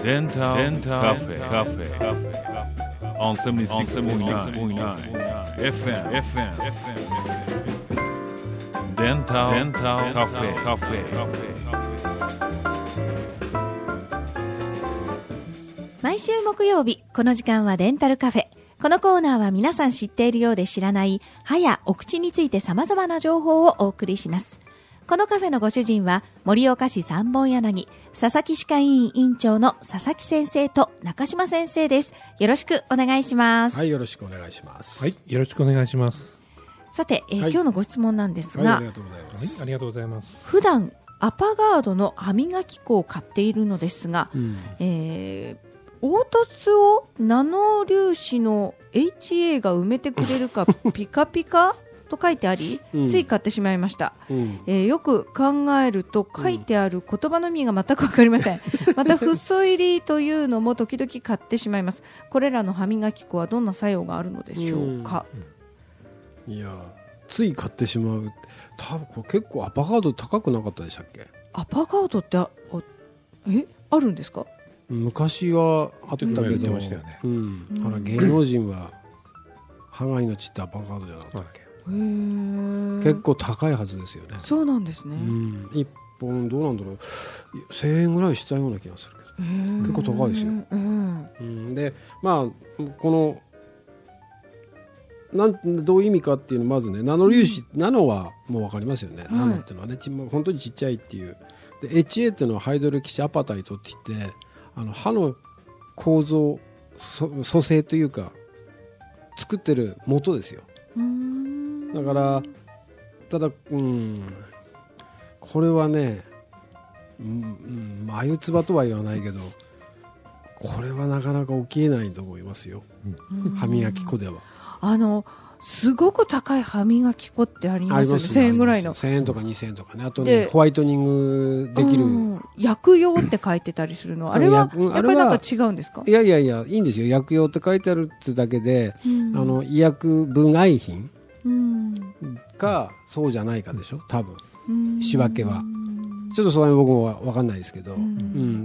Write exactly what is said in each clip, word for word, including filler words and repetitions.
デンタルカフェカフェ on セブンティーシックスポイントナイン エフエム エフエム デンタルカフェカフェ。 毎週木曜日この時間はデンタルカフェ。このコーナーは皆さん知っているようで知らない歯やお口について様々な情報をお送りします。このカフェのご主人は盛岡市三本柳佐々木歯科医院院長の佐々木先生と中島先生です。よろしくお願いします。 はい、よろしくお願いします。 はい、よろしくお願いします。 さて、えーはい、今日のご質問なんですが、 はい、ありがとうございます。 はい、ありがとうございます。 普段アパガードの歯磨き粉を買っているのですが、うん、えー凹凸をナノ粒子の エイチエー が埋めてくれるかピカピカと書いてあり、うん、つい買ってしまいました、うんえー、よく考えると書いてある言葉の意味が全く分かりません、うん、またフッ素入りというのも時々買ってしまいます。これらの歯磨き粉はどんな作用があるのでしょうか。 うん、いやつい買ってしまう。多分これ結構アパガード高くなかったでしたっけ。 アパガードってあえあるんですか。 昔はあったけど、うん、だから芸能人は歯が命ってアパガードじゃなかったっけ、へー結構高いはずですよね。 そうなんですね、うん、 いっぽんどうなんだろうせんえんぐらいしたような気がするけど結構高いですよ、うんうん、でまあこのなんどういう意味かっていうのまずねナノ粒子、うん、ナノはもう分かりますよね、はい、ナノっていうのはね本当にちっちゃいっていうで エイチエー っていうのはハイドロキシアパタイトって言ってあの歯の構造組成というか作ってる元ですよ。うーんだからただ、うん、これはね、うん、眉唾とは言わないけどこれはなかなか起きえないと思いますよ、うん、歯磨き粉では。あのすごく高い歯磨き粉ってありますよね。せんえんぐらいのせんえんとかにせんえんとかね。あとねホワイトニングできる、うん、 薬用って書いてたりするのあれはやっぱりなんか違うんですか。 いやいやいやいいんですよ。薬用って書いてあるってだけで、うん、あの医薬部外品、うん、かそうじゃないかでしょ多分、うん、仕分けはちょっとその辺僕も分かんないですけど、うんうん、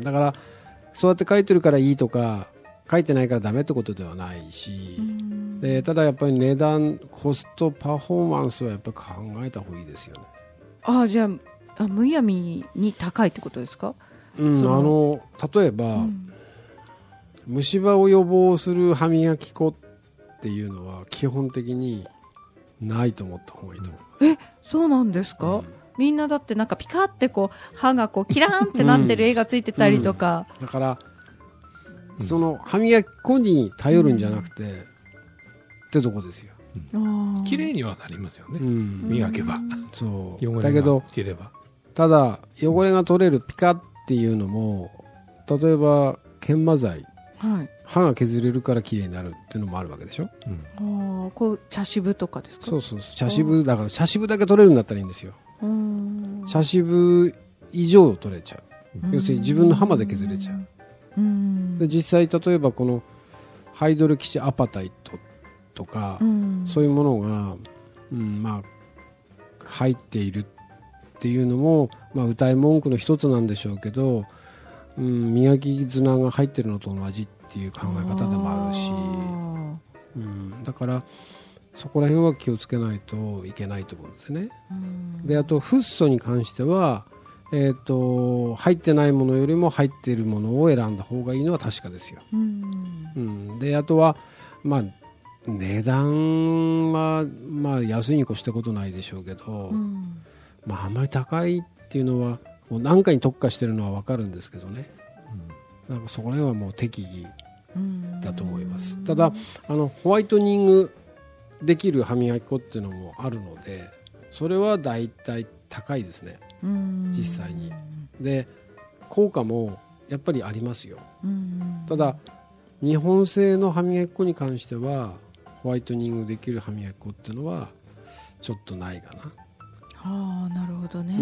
だからそうやって書いてるからいいとか書いてないからダメってことではないし、うんでただやっぱり値段コストパフォーマンスはやっぱり考えた方がいいですよね。 ああじゃあむやみに高いってことですか。 うん、あの例えば、うん、虫歯を予防する歯磨き粉っていうのは基本的にないと思った方がいいと思います。 えそうなんですか、うん、みんなだってなんかピカってこう歯がこうキラーンってなってる絵がついてたりとか、 うんうん、だから、うん、その歯磨き粉に頼るんじゃなくて、うんってとこですよ。 綺麗にはなりますよね、うん、磨けば。 そう汚れが切れば。ただ汚れが取れるピカっていうのも例えば研磨剤、はい、歯が削れるから綺麗になるっていうのもあるわけでしょ、 うん、あこう茶渋とかですか。 そうそう茶渋だから茶渋だけ取れるんだったらいいんですよ。茶渋以上取れちゃう。要するに自分の歯まで削れちゃう。で実際例えばこのハイドロキシアパタイトとか、うん、そういうものが、うんまあ、入っているっていうのも、まあ、謳い文句の一つなんでしょうけど、うん、磨き綱が入っているのと同じっていう考え方でもあるし、うん、だからそこら辺は気をつけないといけないと思うんですね。うんであとフッ素に関しては、えーと、入ってないものよりも入っているものを選んだ方がいいのは確かですよ。うんうん、であとはまあ値段は、まあ、安いに越したことないでしょうけど、うんまあ、あんまり高いっていうのはもう何かに特化してるのは分かるんですけどね、うん、なんかそこら辺はもう適宜だと思います。ただあのホワイトニングできる歯磨き粉っていうのもあるのでそれはだいたい高いですね実際に。で効果もやっぱりありますよ。ただ日本製の歯磨き粉に関してはホワイトニングできる歯磨き粉っていうのはちょっとないかな。 はあ、なるほどね、 うん、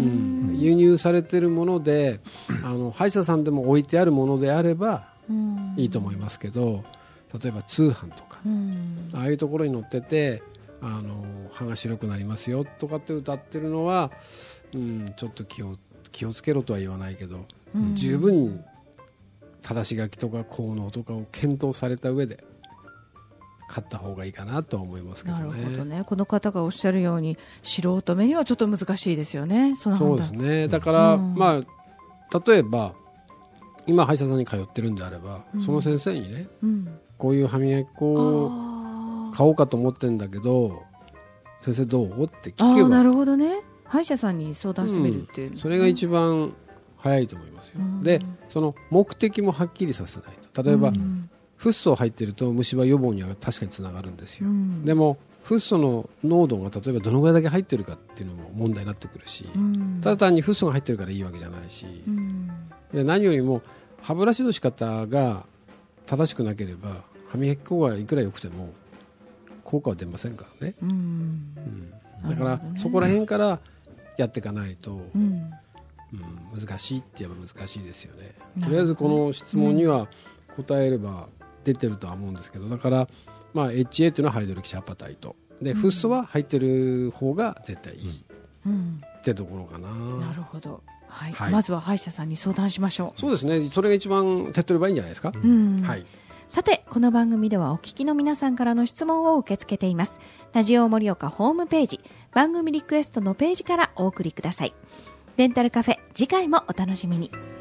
輸入されているものであの歯医者さんでも置いてあるものであればいいと思いますけど例えば通販とかああいうところに載っててあの歯が白くなりますよとかって歌ってるのは、うん、ちょっと気を、気をつけろとは言わないけど、うん、十分正し書きとか効能とかを検討された上で買った方がいいかなとは思いますけどね。 なるほどね。この方がおっしゃるように素人目にはちょっと難しいですよね。その判断。 そうですね。だから、 うん、 まあ例えば今歯医者さんに通ってるんであれば、うん、その先生にね、うん、こういう歯磨き粉を買おうかと思ってるんだけど先生どうって聞けば、 あ、なるほどね。歯医者さんに相談してみるっていう、ね、 うん、それが一番早いと思いますよ、うん、でその目的もはっきりさせないと。例えば、うん、フッ素入ってると虫歯予防には確かにつながるんですよ、うん、でもフッ素の濃度が例えばどのぐらいだけ入ってるかっていうのも問題になってくるし、うん、ただ単にフッ素が入ってるからいいわけじゃないし、うん、で何よりも歯ブラシの仕方が正しくなければ歯磨き粉がいくら良くても効果は出ませんからね、うんうん、だからそこら辺からやっていかないと、うんうん、難しいって言えば難しいですよね。とりあえずこの質問には答えれば出てるとは思うんですけど、だから、まあ、エイチエー というのはハイドロキシアパタイトで、うん、フッ素は入ってる方が絶対いい、うん、ってところかな。 なるほど、はいはい、まずは歯医者さんに相談しましょう。 そうですね。それが一番手っ取り早いんじゃないですか、うん、はい。 さてこの番組ではお聞きの皆さんからの質問を受け付けています。ラジオ盛岡ホームページ番組リクエストのページからお送りください。デンタルカフェ、次回もお楽しみに。